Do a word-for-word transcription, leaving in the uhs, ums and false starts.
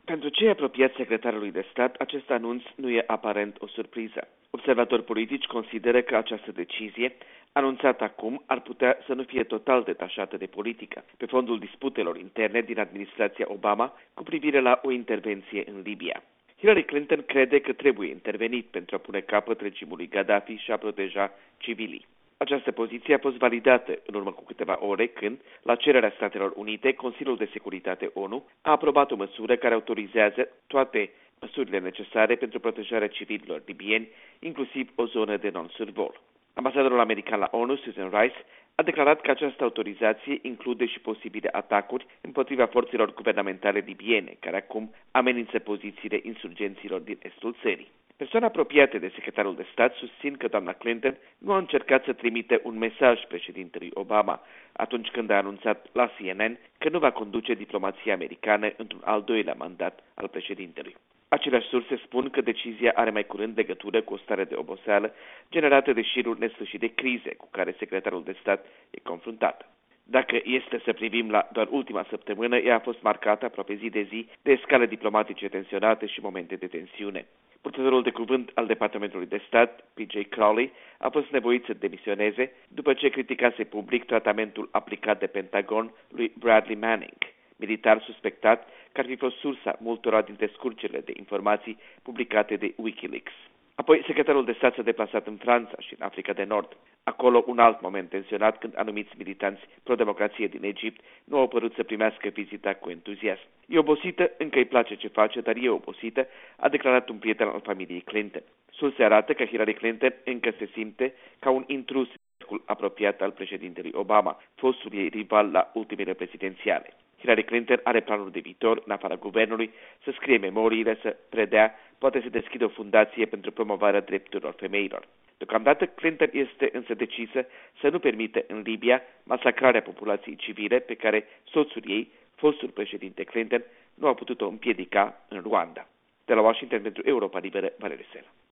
Pentru cei apropiați secretarului de stat, acest anunț nu e aparent o surpriză. Observatori politici consideră că această decizie, anunțată acum, ar putea să nu fie total detașată de politică, pe fondul disputelor interne din administrația Obama cu privire la o intervenție în Libia. Hillary Clinton crede că trebuie intervenit pentru a pune capăt regimului Gaddafi și a proteja civilii. Această poziție a fost validată în urmă cu câteva ore când, la cererea Statelor Unite, Consiliul de Securitate ONU a aprobat o măsură care autorizează toate măsurile necesare pentru protejarea civililor libieni, inclusiv o zonă de non-survol. Ambasadorul american la ONU, Susan Rice, a declarat că această autorizație include și posibile atacuri împotriva forțelor guvernamentale libiene, care acum amenință pozițiile insurgenților din estul țării. Persoane apropiate de secretarul de stat susțin că doamna Clinton nu a încercat să trimite un mesaj președintelui Obama atunci când a anunțat la C N N că nu va conduce diplomația americană într-un al doilea mandat al președintelui. Aceleași surse spun că decizia are mai curând legătură cu o stare de oboseală generată de șirul nesfârșit de crize cu care secretarul de stat e confruntat. Dacă este să privim la doar ultima săptămână, ea a fost marcată aproape zi de zi de scale diplomatice tensionate și momente de tensiune. Purtătorul de cuvânt al Departamentului de Stat, P J Crowley, a fost nevoit să demisioneze după ce criticase public tratamentul aplicat de Pentagon lui Bradley Manning, militar suspectat că ar fi fost sursa multora dintre scurgerile de informații publicate de Wikileaks. Apoi, secretarul de stat s-a deplasat în Franța și în Africa de Nord. Acolo, un alt moment tensionat când anumiți militanți pro-democrație din Egipt nu au părut să primească vizita cu entuziasm. E obosită, încă îi place ce face, dar e obosită, a declarat un prieten al familiei Clinton. Surse arată că Hillary Clinton încă se simte ca un intrus apropiat al președintelui Obama, fostul ei rival la ultimele prezidențiale. Hillary Clinton are planuri de viitor în afara guvernului, să scrie memoriile, să predea, poate să deschidă o fundație pentru promovarea drepturilor femeilor. Deocamdată, Clinton este însă decisă să nu permită în Libia masacrarea populației civile pe care soțul ei, fostul președinte Clinton, nu a putut-o împiedica în Rwanda. De la Washington pentru Europa Liberă, Valerie Sela.